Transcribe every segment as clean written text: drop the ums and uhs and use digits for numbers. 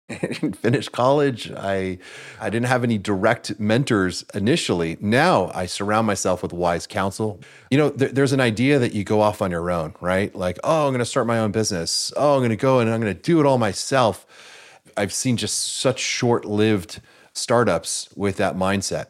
didn't finish college. I didn't have any direct mentors initially. Now I surround myself with wise counsel. There's an idea that you go off on your own, right? Like, oh, I'm going to start my own business. Oh, I'm going to go and I'm going to do it all myself. I've seen just such short-lived startups with that mindset.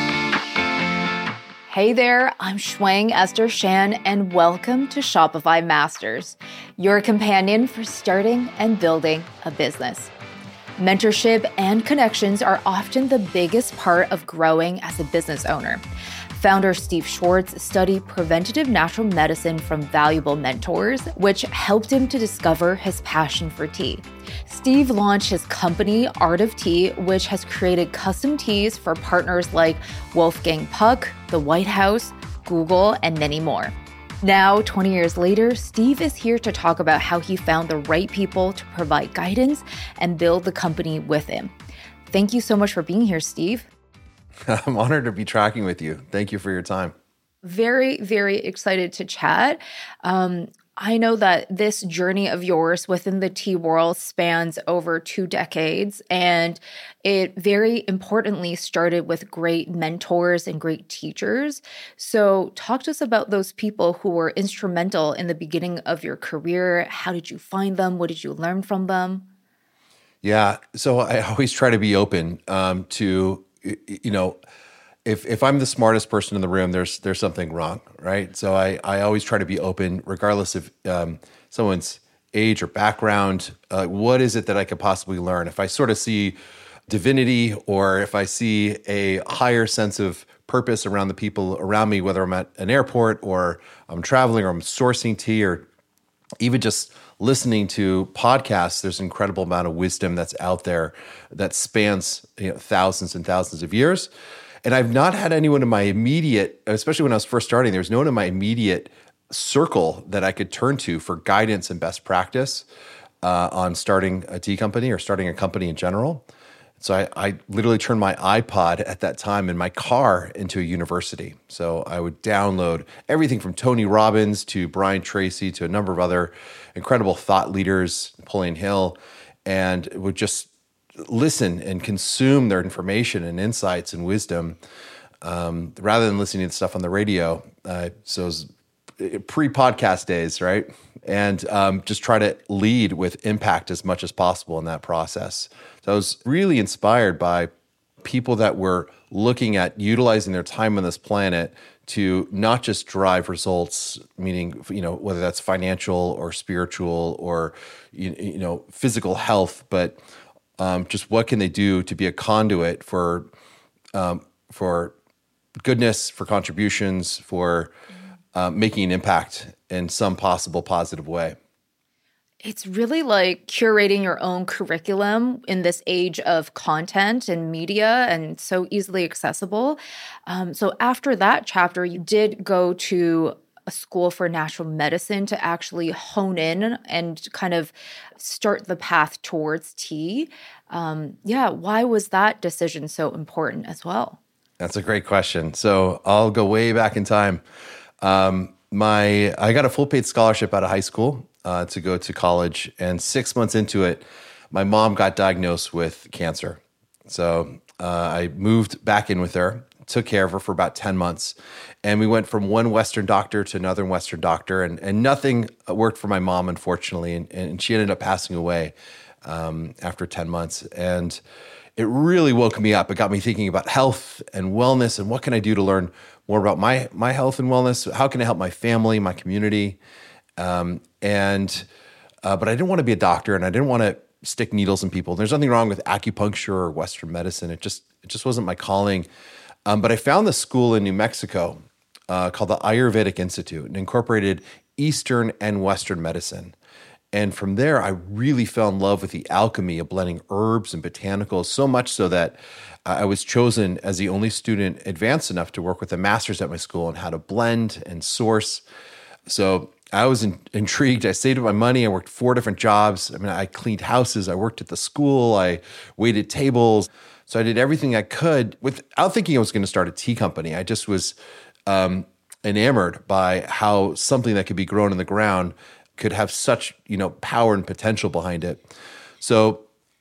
Hey there, I'm Shuang Esther Shan, and welcome to Shopify Masters, your companion for starting and building a business. Mentorship and connections are often the biggest part of growing as a business owner. Founder Steve Schwartz studied preventative natural medicine from valuable mentors, which helped him to discover his passion for tea. Steve launched his company, Art of Tea, which has created custom teas for partners like Wolfgang Puck, the White House, Google, and many more. Now, 20 years later, Steve is here to talk about how he found the right people to provide guidance and build the company with him. Thank you so much for being here, Steve. I'm honored to be tracking with you. Thank you for your time. Very, very excited to chat. I know that this journey of yours within the tea world spans over 2 decades, and it very importantly started with great mentors and great teachers. So talk to us about those people who were instrumental in the beginning of your career. How did you find them? What did you learn from them? Yeah, so I always try to be open to, if I'm the smartest person in the room, there's something wrong, right? So I always try to be open, regardless of someone's age or background. What is it that I could possibly learn? If I sort of see divinity, or if I see a higher sense of purpose around the people around me, whether I'm at an airport or I'm traveling or I'm sourcing tea, or even just listening to podcasts, there's an incredible amount of wisdom that's out there that spans thousands and thousands of years. And I've not had anyone in my immediate, especially when I was first starting, there was no one in my immediate circle that I could turn to for guidance and best practice on starting a tea company or starting a company in general. So I literally turned my iPod at that time in my car into a university. So I would download everything from Tony Robbins to Brian Tracy to a number of other incredible thought leaders, Napoleon Hill, and would just listen and consume their information and insights and wisdom rather than listening to stuff on the radio. So it was pre-podcast days, right? And just try to lead with impact as much as possible in that process. So I was really inspired by people that were looking at utilizing their time on this planet to not just drive results, meaning, whether that's financial or spiritual or, physical health, but just what can they do to be a conduit for goodness, for contributions, for making an impact in some possible positive way. It's really like curating your own curriculum in this age of content and media and so easily accessible. So after that chapter, you did go to a school for natural medicine to actually hone in and kind of start the path towards tea. Why was that decision so important as well? That's a great question. So I'll go way back in time. I got a full paid scholarship out of high school to go to college, and 6 months into it, my mom got diagnosed with cancer. So I moved back in with her, took care of her for about 10 months, and we went from one Western doctor to another Western doctor, and nothing worked for my mom, unfortunately, and she ended up passing away after 10 months. And it really woke me up. It got me thinking about health and wellness and what can I do to learn more about my health and wellness? How can I help my family, my community? But I didn't want to be a doctor, and I didn't want to stick needles in people. There's nothing wrong with acupuncture or Western medicine. It just wasn't my calling. But I found this school in New Mexico called the Ayurvedic Institute, and incorporated Eastern and Western medicine. And from there, I really fell in love with the alchemy of blending herbs and botanicals, so much so that I was chosen as the only student advanced enough to work with the masters at my school on how to blend and source. So I was intrigued. I saved up my money. I worked 4 different jobs. I cleaned houses. I worked at the school. I waited tables. So I did everything I could without thinking I was going to start a tea company. I just was enamored by how something that could be grown in the ground could have such, power and potential behind it. So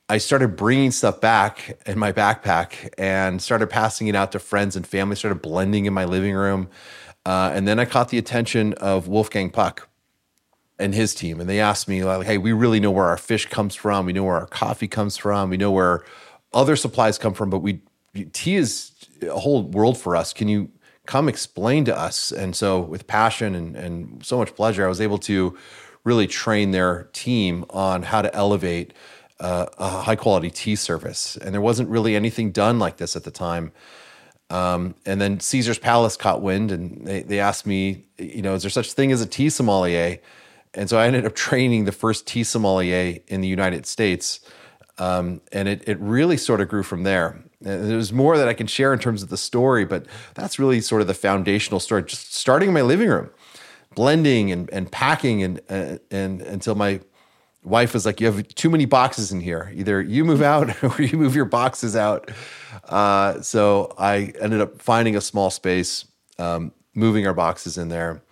I started bringing stuff back in my backpack and started passing it out to friends and family, started blending in my living room. And then I caught the attention of Wolfgang Puck and his team. And they asked me, like, hey, we really know where our fish comes from. We know where our coffee comes from. We know where other supplies come from, but tea is a whole world for us. Can you come explain to us? And so with passion and so much pleasure, I was able to really train their team on how to elevate a high quality tea service. And there wasn't really anything done like this at the time. And then Caesar's Palace caught wind and they asked me, is there such thing as a tea sommelier? And so I ended up training the first tea sommelier in the United States. And it really sort of grew from there. And there's more that I can share in terms of the story, but that's really sort of the foundational story. Just starting in my living room, blending and packing and until my wife was like, you have too many boxes in here. Either you move out or you move your boxes out. So I ended up finding a small space, moving our boxes in there.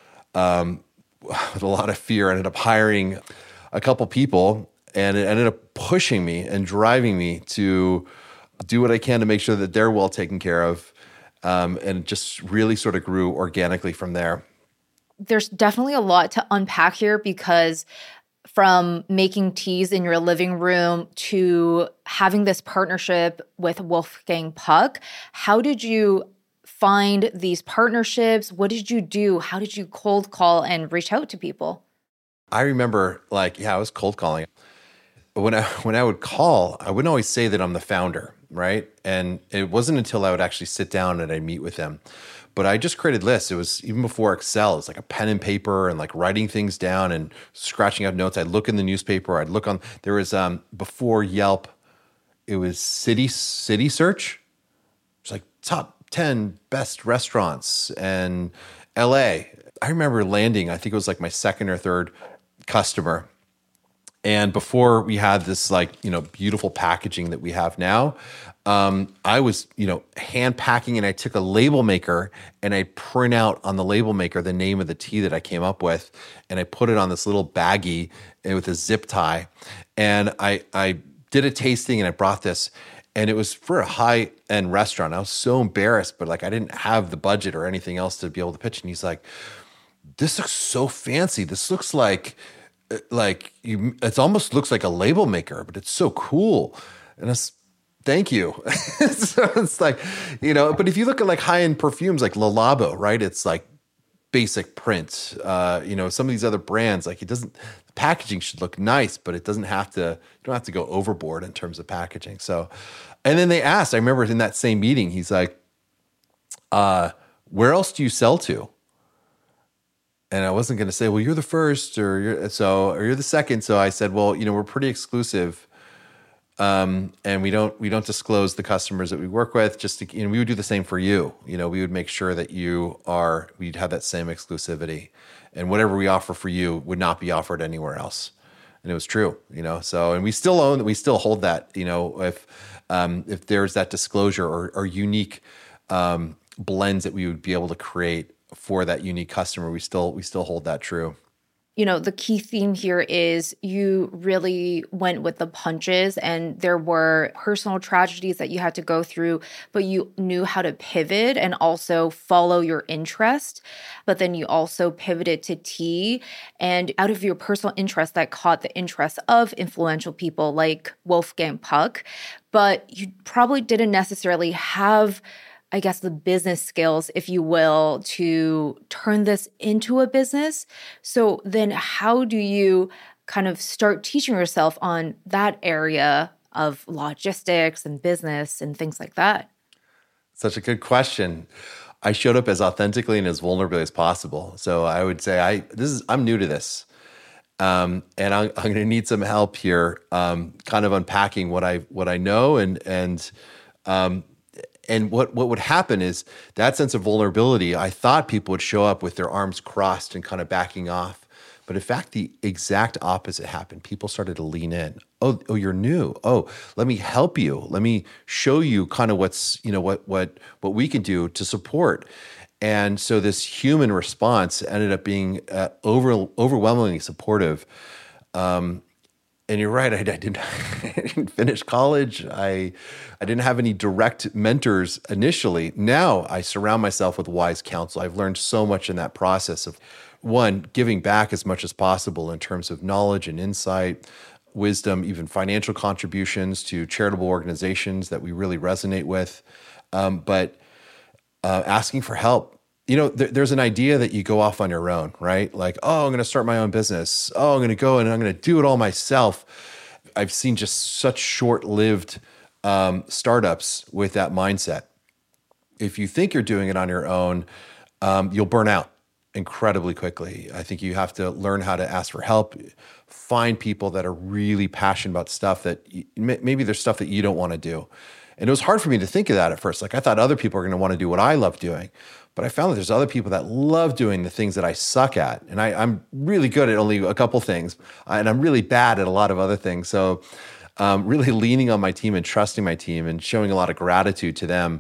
With a lot of fear, I ended up hiring a couple people, and it ended up pushing me and driving me to do what I can to make sure that they're well taken care of. And it just really sort of grew organically from there. There's definitely a lot to unpack here, because from making teas in your living room to having this partnership with Wolfgang Puck, how did you find these partnerships? What did you do? How did you cold call and reach out to people? I remember I was cold calling. When I would call, I wouldn't always say that I'm the founder, right? And it wasn't until I would actually sit down and I'd meet with them. But I just created lists. It was even before Excel. It was like a pen and paper and like writing things down and scratching out notes. I'd look in the newspaper. I'd look on, there was, before Yelp, it was City Search. It's like top 10 best restaurants in LA. I remember landing, I think it was like my second or third customer. And before we had this beautiful packaging that we have now, I was, hand packing, and I took a label maker and I print out on the label maker the name of the tea that I came up with. And I put it on this little baggie with a zip tie. And I did a tasting and I brought this, and it was for a high-end restaurant. I was so embarrassed, but I didn't have the budget or anything else to be able to pitch. And he's like, this looks so fancy. This looks like it almost looks like a label maker, but it's so cool. And it's, thank you. So it's but if you look at high-end perfumes like Le Labo, right? It's like basic print. Some of these other brands, the packaging should look nice, but it doesn't have to, you don't have to go overboard in terms of packaging. So, and then they asked, I remember in that same meeting, he's like, where else do you sell to? And I wasn't going to say, well, you're the first or you're the second. So I said, well, we're pretty exclusive. And we don't disclose the customers that we work with. Just to, we would do the same for you. We would make sure that we'd have that same exclusivity, and whatever we offer for you would not be offered anywhere else. And it was true, so, and we still hold that, if there's that disclosure or unique, blends that we would be able to create for that unique customer, we still hold that true. The key theme here is you really went with the punches, and there were personal tragedies that you had to go through, but you knew how to pivot and also follow your interest. But then you also pivoted to tea, and out of your personal interest that caught the interest of influential people like Wolfgang Puck, but you probably didn't necessarily have, I guess, the business skills, if you will, to turn this into a business. So then how do you kind of start teaching yourself on that area of logistics and business and things like that? Such a good question. I showed up as authentically and as vulnerably as possible. So I would say I'm new to this. And I'm going to need some help here, kind of unpacking what I know and what would happen is that sense of vulnerability, I thought people would show up with their arms crossed and kind of backing off. But in fact, the exact opposite happened. People started to lean in. Oh, you're new. Oh, let me help you. Let me show you kind of what's, what we can do to support. And so this human response ended up being overwhelmingly supportive. And you're right. I didn't, I didn't finish college. I didn't have any direct mentors initially. Now I surround myself with wise counsel. I've learned so much in that process of, one, giving back as much as possible in terms of knowledge and insight, wisdom, even financial contributions to charitable organizations that we really resonate with. But asking for help. There's an idea that you go off on your own, right? Like, oh, I'm going to start my own business. Oh, I'm going to go and I'm going to do it all myself. I've seen just such short-lived startups with that mindset. If you think you're doing it on your own, you'll burn out incredibly quickly. I think you have to learn how to ask for help, find people that are really passionate about stuff that maybe there's stuff that you don't want to do. And it was hard for me to think of that at first. Like, I thought other people are going to want to do what I love doing. But I found that there's other people that love doing the things that I suck at. And I'm really good at only a couple things. And I'm really bad at a lot of other things. So really leaning on my team and trusting my team and showing a lot of gratitude to them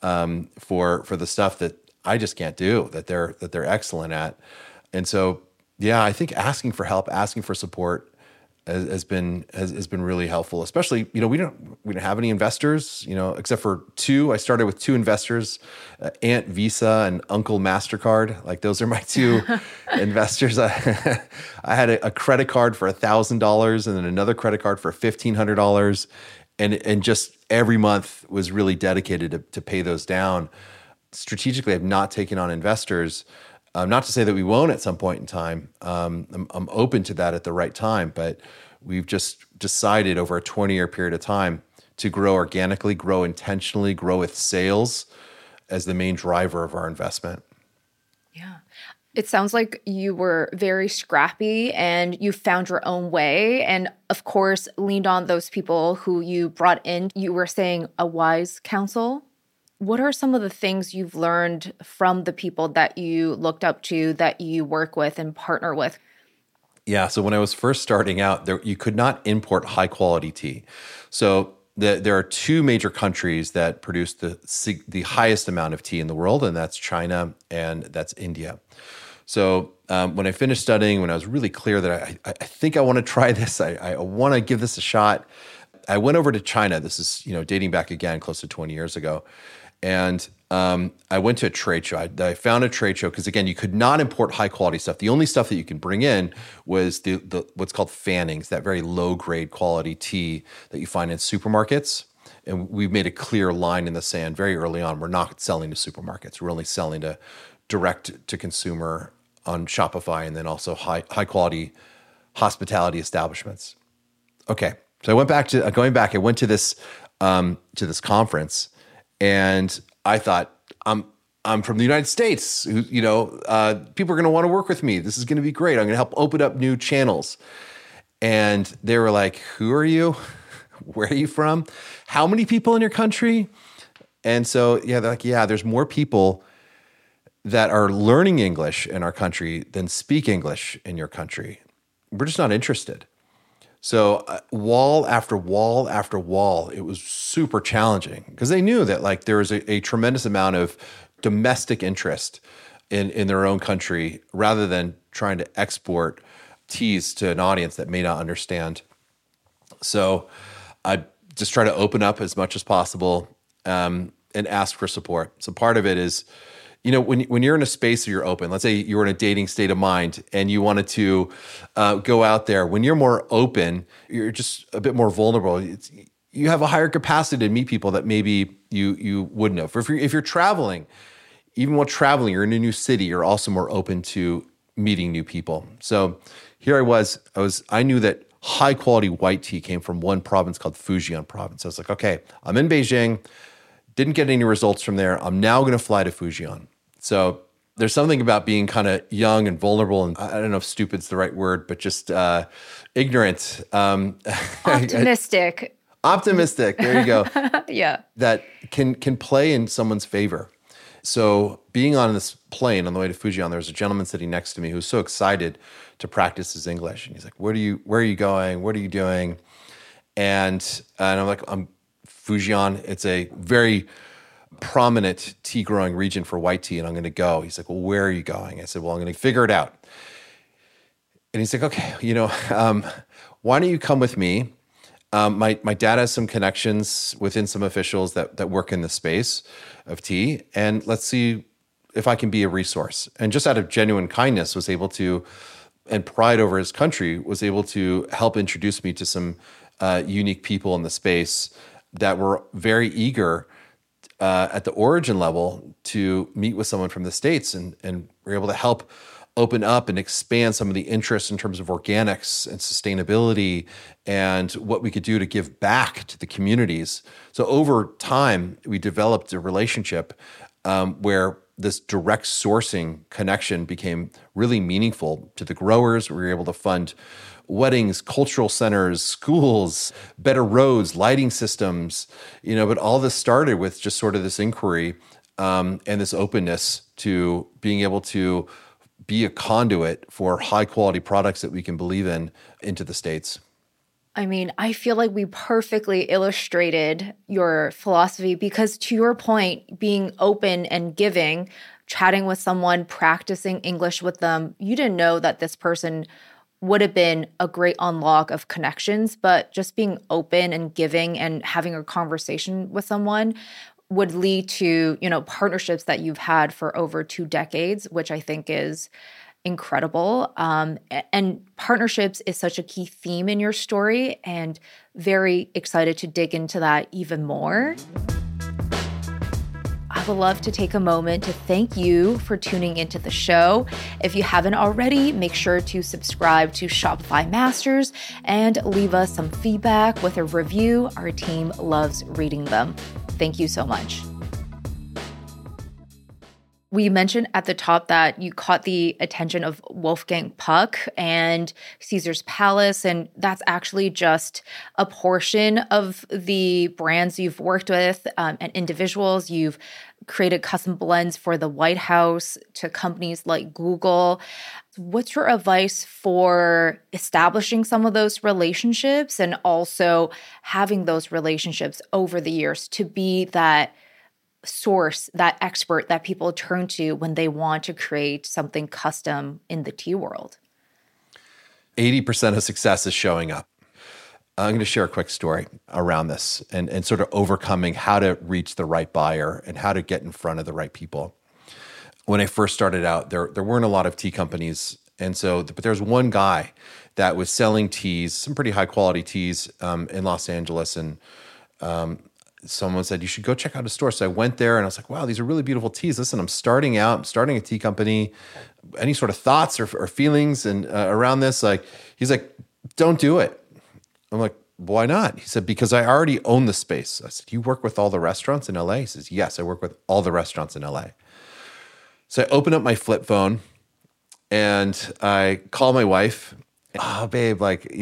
for the stuff that I just can't do, that they're excellent at. And so, yeah, I think asking for help, asking for support has been really helpful. Especially, we don't have any investors, except for two. I started with two investors, Aunt Visa and Uncle MasterCard. Like, those are my two investors. I had a credit card for $1,000 and then another credit card for $1,500, and just every month was really dedicated to pay those down. Strategically, I've not taken on investors. Not to say that we won't at some point in time. I'm open to that at the right time, but we've just decided over a 20-year period of time to grow organically, grow intentionally, grow with sales as the main driver of our investment. Yeah. It sounds like you were very scrappy and you found your own way and, of course, leaned on those people who you brought in. You were saying a wise counsel. What are some of the things you've learned from the people that you looked up to, that you work with and partner with? Yeah. So when I was first starting out, you could not import high quality tea. So there are two major countries that produce the highest amount of tea in the world, and that's China and that's India. So when I finished studying, when I was really clear that I think I want to try this, I want to give this a shot, I went over to China. This is dating back again close to 20 years ago. And I went to a trade show. I found a trade show because, again, you could not import high-quality stuff. The only stuff that you could bring in was the what's called Fannings, that very low-grade quality tea that you find in supermarkets. And we made a clear line in the sand very early on. We're not selling to supermarkets. We're only selling to direct-to-consumer on Shopify, and then also high-quality hospitality establishments. Okay, so I went to this conference. And I thought, I'm from the United States. People are going to want to work with me. This is going to be great. I'm going to help open up new channels. And they were like, who are you? Where are you from? How many people in your country? And so, they're like, there's more people that are learning English in our country than speak English in your country. We're just not interested. So wall after wall after wall, it was super challenging because they knew that there was a tremendous amount of domestic interest in their own country rather than trying to export teas to an audience that may not understand. So I just try to open up as much as possible and ask for support. So part of it is, when you're in a space where you're open, let's say you were in a dating state of mind and you wanted to go out there, when you're more open, you're just a bit more vulnerable. You have a higher capacity to meet people that maybe you wouldn't have. If you're traveling, even while traveling, you're in a new city, you're also more open to meeting new people. So here I knew that high quality white tea came from one province called Fujian province. I was like, okay, I'm in Beijing, didn't get any results from there. I'm now going to fly to Fujian. So there's something about being kind of young and vulnerable, and I don't know if stupid's the right word, but just ignorant. Optimistic. Optimistic. There you go. Yeah. That can play in someone's favor. So being on this plane on the way to Fujian, there was a gentleman sitting next to me who was so excited to practice his English. And he's like, where are you going? What are you doing? And I'm like, I'm Fujian. It's a very prominent tea growing region for white tea, and I'm going to go. He's like, well, where are you going? I said, well, I'm going to figure it out. And he's like, okay, why don't you come with me? My dad has some connections within some officials that work in the space of tea, and let's see if I can be a resource. And just out of genuine kindness, was able to, and pride over his country, was able to help introduce me to some unique people in the space that were very eager at the origin level to meet with someone from the States, and were able to help open up and expand some of the interests in terms of organics and sustainability and what we could do to give back to the communities. So over time, we developed a relationship where this direct sourcing connection became really meaningful to the growers. We were able to fund weddings, cultural centers, schools, better roads, lighting systems, but all this started with just sort of this inquiry and this openness to being able to be a conduit for high quality products that we can believe in into the States. I mean, I feel like we perfectly illustrated your philosophy because, to your point, being open and giving, chatting with someone, practicing English with them, you didn't know that this person would have been a great unlock of connections, but just being open and giving and having a conversation with someone would lead to, partnerships that you've had for over 2 decades, which I think is incredible. And partnerships is such a key theme in your story, and very excited to dig into that even more. I would love to take a moment to thank you for tuning into the show. If you haven't already, make sure to subscribe to Shopify Masters and leave us some feedback with a review. Our team loves reading them. Thank you so much. We mentioned at the top that you caught the attention of Wolfgang Puck and Caesar's Palace, and that's actually just a portion of the brands you've worked with and individuals. You've created custom blends for the White House to companies like Google. What's your advice for establishing some of those relationships and also having those relationships over the years to be that source, that expert that people turn to when they want to create something custom in the tea world? 80% of success is showing up. I'm going to share a quick story around this and sort of overcoming how to reach the right buyer and how to get in front of the right people. When I first started out, there weren't a lot of tea companies. And so, but there's one guy that was selling teas, some pretty high quality teas in Los Angeles. And someone said, you should go check out his store. So I went there and I was like, wow, these are really beautiful teas. Listen, I'm starting a tea company. Any sort of thoughts or feelings and around this? He's like, don't do it. I'm like, why not? He said, because I already own the space. I said, you work with all the restaurants in LA? He says, yes, I work with all the restaurants in LA. So I open up my flip phone and I call my wife. Oh, babe,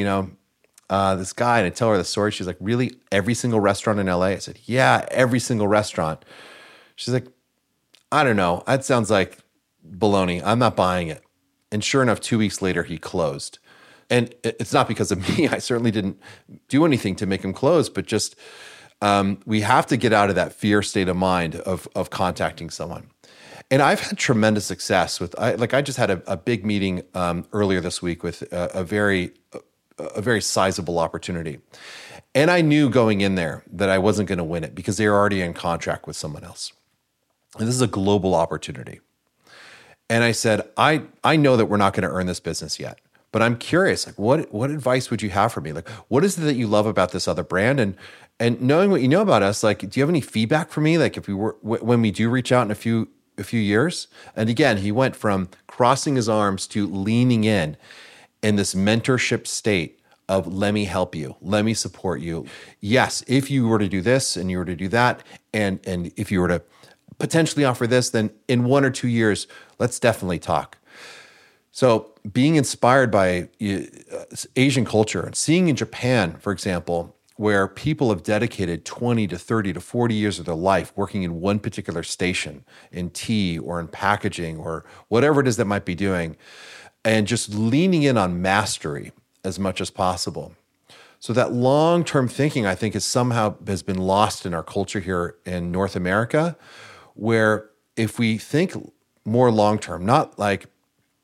this guy, and I tell her the story. She's like, really? Every single restaurant in LA? I said, yeah, every single restaurant. She's like, I don't know. That sounds like baloney. I'm not buying it. And sure enough, 2 weeks later, he closed. And it's not because of me. I certainly didn't do anything to make him close, but just we have to get out of that fear state of mind of contacting someone. And I've had tremendous success with, I just had a big meeting earlier this week with a very sizable opportunity. And I knew going in there that I wasn't going to win it because they were already in contract with someone else. And this is a global opportunity. And I said, I know that we're not going to earn this business yet, but I'm curious, what advice would you have for me? What is it that you love about this other brand? And knowing what you know about us, do you have any feedback for me? If we were, when we do reach out in a few years? And again, he went from crossing his arms to leaning in this mentorship state of let me help you, let me support you. Yes, if you were to do this and you were to do that, and if you were to potentially offer this, then in 1 or 2 years, let's definitely talk. So being inspired by Asian culture and seeing in Japan, for example, where people have dedicated 20 to 30 to 40 years of their life working in one particular station, in tea or in packaging or whatever it is that might be doing, and just leaning in on mastery as much as possible. So that long-term thinking, I think, has been lost in our culture here in North America, where if we think more long-term, not like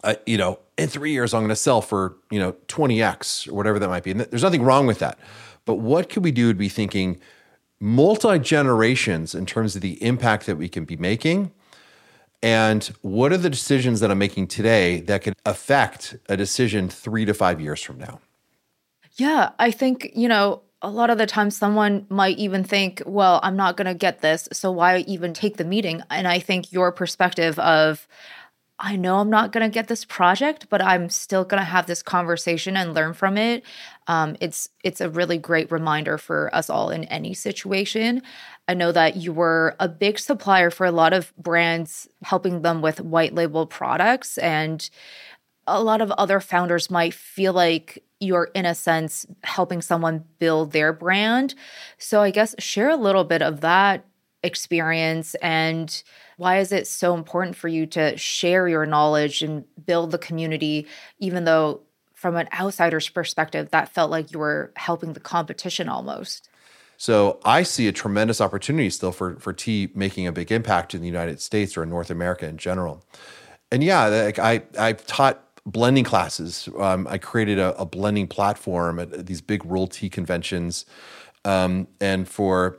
in 3 years, I'm going to sell for, 20x or whatever that might be. And there's nothing wrong with that. But what could we do to be thinking multi-generations in terms of the impact that we can be making? And what are the decisions that I'm making today that could affect a decision 3 to 5 years from now? Yeah, I think, a lot of the time someone might even think, well, I'm not going to get this, so why even take the meeting? And I think your perspective of, I know I'm not going to get this project, but I'm still going to have this conversation and learn from it. It's a really great reminder for us all in any situation. I know that you were a big supplier for a lot of brands, helping them with white label products. And a lot of other founders might feel like you're, in a sense, helping someone build their brand. So I guess share a little bit of that experience, and why is it so important for you to share your knowledge and build the community, even though from an outsider's perspective, that felt like you were helping the competition almost? So I see a tremendous opportunity still for tea making a big impact in the United States or in North America in general. And yeah, I've taught blending classes. I created a blending platform at these big World Tea conventions. And for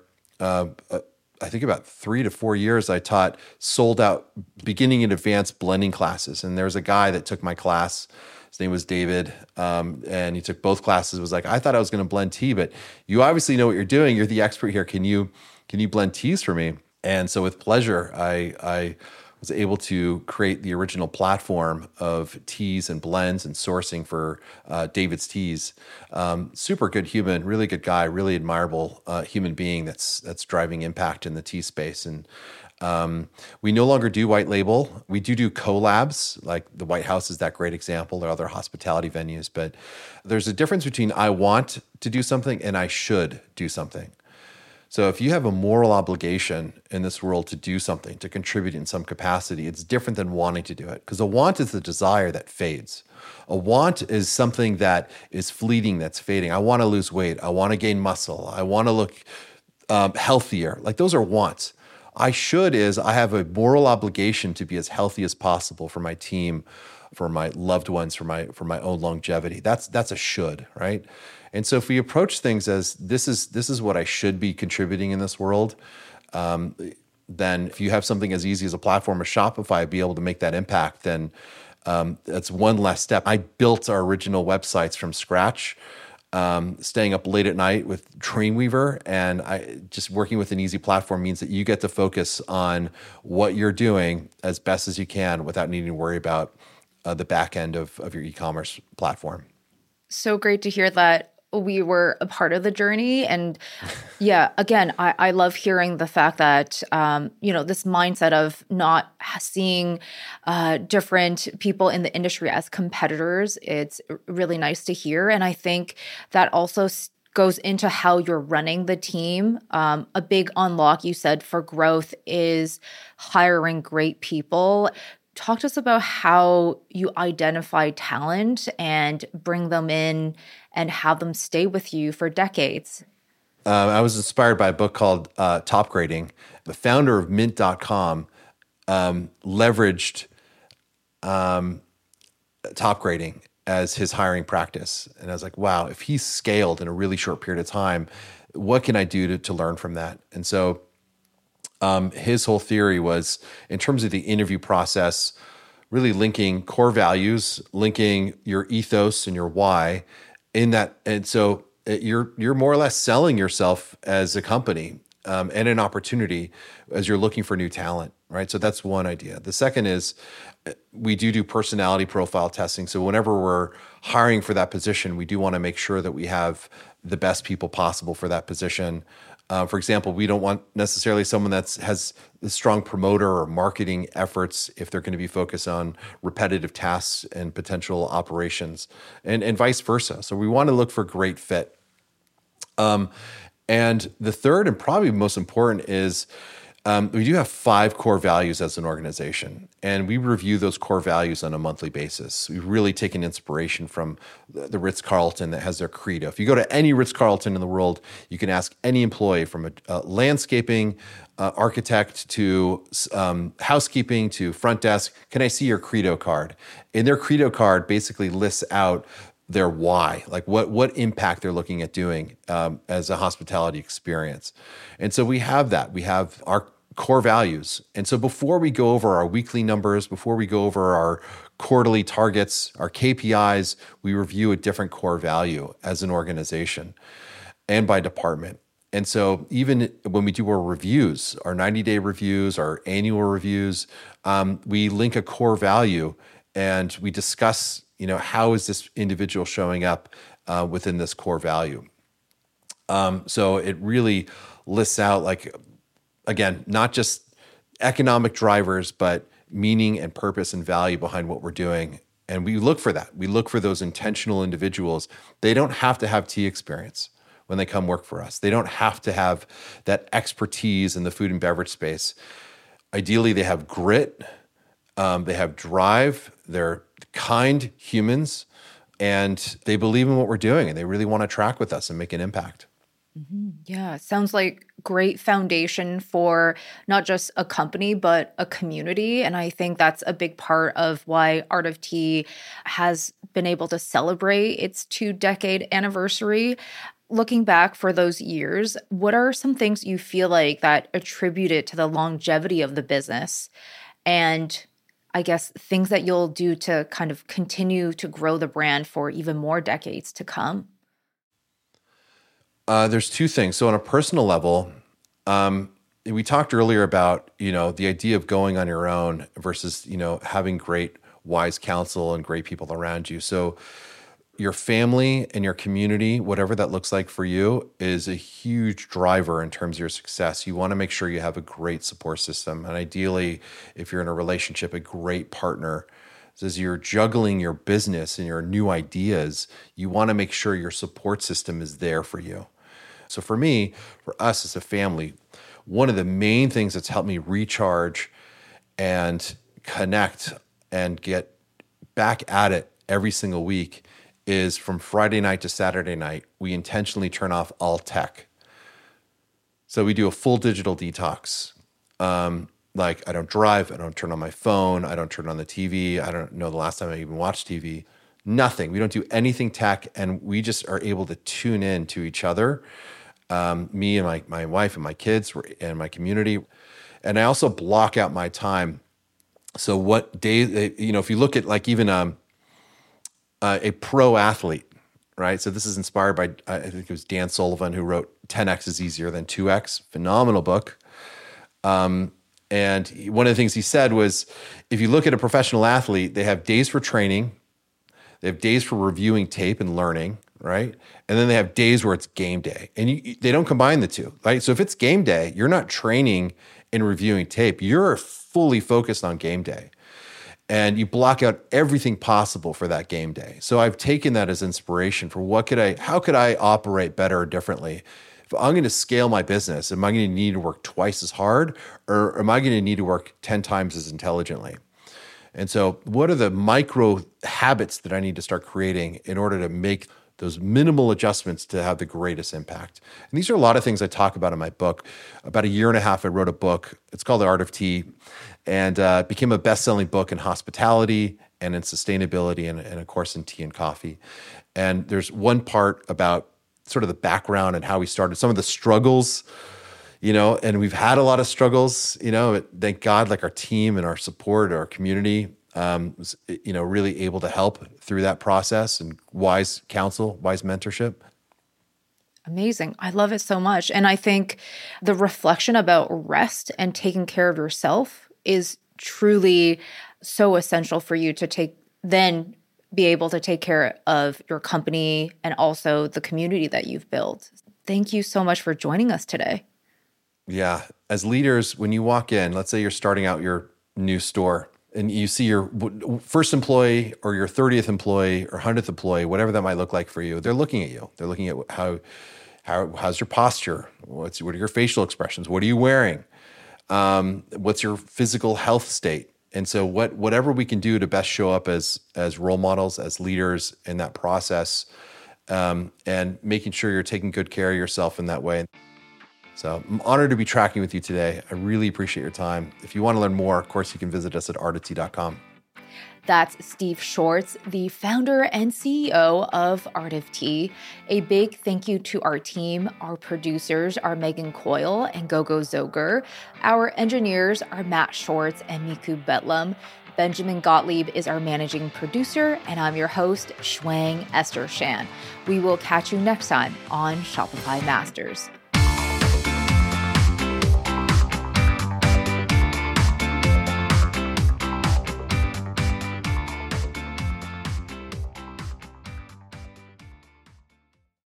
I think about 3 to 4 years, I taught sold out beginning and advanced blending classes. And there was a guy that took my class. His name was David. And he took both classes. Was like, I thought I was going to blend tea, but you obviously know what you're doing. You're the expert here. Can you blend teas for me? And so with pleasure, I was able to create the original platform of teas and blends and sourcing for David's Teas. Super good human, really good guy, really admirable human being that's driving impact in the tea space. And we no longer do white label. We do collabs, like the White House is that great example, or other hospitality venues. But there's a difference between I want to do something and I should do something. So if you have a moral obligation in this world to do something, to contribute in some capacity, it's different than wanting to do it. Because a want is the desire that fades. A want is something that is fleeting, that's fading. I want to lose weight. I want to gain muscle. I want to look healthier. Like those are wants. I should is I have a moral obligation to be as healthy as possible for my team, for my loved ones, for my own longevity. That's a should, right? And so if we approach things as this is what I should be contributing in this world, then if you have something as easy as a platform of Shopify, be able to make that impact, then that's one less step. I built our original websites from scratch, staying up late at night with Dreamweaver, and I just working with an easy platform means that you get to focus on what you're doing as best as you can without needing to worry about the back end of your e-commerce platform. So great to hear that we were a part of the journey. And yeah, again, I love hearing the fact that, this mindset of not seeing different people in the industry as competitors, it's really nice to hear. And I think that also goes into how you're running the team. A big unlock, you said, for growth is hiring great people. Talk to us about how you identify talent and bring them in and have them stay with you for decades. I was inspired by a book called Top Grading. The founder of Mint.com leveraged Top Grading as his hiring practice. And I was like, wow, if he scaled in a really short period of time, what can I do to learn from that? And so his whole theory was, in terms of the interview process, really linking core values, linking your ethos and your why in that. And so you're more or less selling yourself as a company and an opportunity as you're looking for new talent, right? So that's one idea. The second is we do personality profile testing. So whenever we're hiring for that position, we do want to make sure that we have the best people possible for that position. For example, we don't want necessarily someone that has a strong promoter or marketing efforts if they're going to be focused on repetitive tasks and potential operations, and vice versa. So we want to look for great fit. And the third and probably most important is We do have 5 core values as an organization, and we review those core values on a monthly basis. We've really taken inspiration from the Ritz-Carlton that has their credo. If you go to any Ritz-Carlton in the world, you can ask any employee from a landscaping architect to housekeeping to front desk, can I see your credo card? And their credo card basically lists out their why, like what impact they're looking at doing as a hospitality experience. And so we have that. We have our core values. And so before we go over our weekly numbers, before we go over our quarterly targets, our KPIs, we review a different core value as an organization and by department. And so even when we do our reviews, our 90-day reviews, our annual reviews, we link a core value and we discuss, how is this individual showing up within this core value? So it really lists out, like, again, not just economic drivers, but meaning and purpose and value behind what we're doing. And we look for that. We look for those intentional individuals. They don't have to have tea experience when they come work for us. They don't have to have that expertise in the food and beverage space. Ideally, they have grit, they have drive, they're kind humans, and they believe in what we're doing, and they really want to track with us and make an impact. Mm-hmm. Yeah, sounds like great foundation for not just a company, but a community. And I think that's a big part of why Art of Tea has been able to celebrate its 2-decade anniversary. Looking back for those years, what are some things you feel like that attributed to the longevity of the business? And I guess things that you'll do to kind of continue to grow the brand for even more decades to come? There's 2 things. So on a personal level, we talked earlier about, the idea of going on your own versus, having great, wise counsel and great people around you. So your family and your community, whatever that looks like for you, is a huge driver in terms of your success. You want to make sure you have a great support system. And ideally, if you're in a relationship, a great partner. So as you're juggling your business and your new ideas, you want to make sure your support system is there for you. So for me, for us as a family, one of the main things that's helped me recharge and connect and get back at it every single week is from Friday night to Saturday night, we intentionally turn off all tech. So we do a full digital detox. Like I don't drive, I don't turn on my phone, I don't turn on the TV, I don't know the last time I even watched TV. Nothing. We don't do anything tech, and we just are able to tune in to each other. Me and my wife and my kids and my community. And I also block out my time. So what days, if you look at like even a pro athlete, right? So this is inspired by, I think it was Dan Sullivan who wrote 10X is Easier Than 2X, phenomenal book. And one of the things he said was, if you look at a professional athlete, they have days for training, they have days for reviewing tape and learning, right? And then they have days where it's game day. And they don't combine the two, right? So if it's game day, you're not training and reviewing tape. You're fully focused on game day. And you block out everything possible for that game day. So I've taken that as inspiration for how could I operate better or differently? If I'm going to scale my business, am I going to need to work twice as hard, or am I going to need to work 10 times as intelligently? And so what are the micro habits that I need to start creating in order to make those minimal adjustments to have the greatest impact? And these are a lot of things I talk about in my book. About a year and a half, I wrote a book. It's called The Art of Tea, and it became a best-selling book in hospitality and in sustainability and of course, in tea and coffee. And there's one part about sort of the background and how we started, some of the struggles, and we've had a lot of struggles, but thank God, like our team and our support, our community, was, really able to help through that process, and wise counsel, wise mentorship. Amazing. I love it so much. And I think the reflection about rest and taking care of yourself is truly so essential for you to then be able to take care of your company and also the community that you've built. Thank you so much for joining us today. Yeah. As leaders, when you walk in, let's say you're starting out your new store and you see your first employee or your 30th employee or 100th employee, whatever that might look like for you, they're looking at you. They're looking at how's your posture? What are your facial expressions? What are you wearing? What's your physical health state? And so whatever we can do to best show up as role models, as leaders in that process, and making sure you're taking good care of yourself in that way. So I'm honored to be tracking with you today. I really appreciate your time. If you want to learn more, of course, you can visit us at artoftea.com. That's Steve Schwartz, the founder and CEO of Art of Tea. A big thank you to our team. Our producers are Megan Coyle and Gogo Zoger. Our engineers are Matt Schwartz and Miku Betlam. Benjamin Gottlieb is our managing producer, and I'm your host, Shuang Esther Shan. We will catch you next time on Shopify Masters.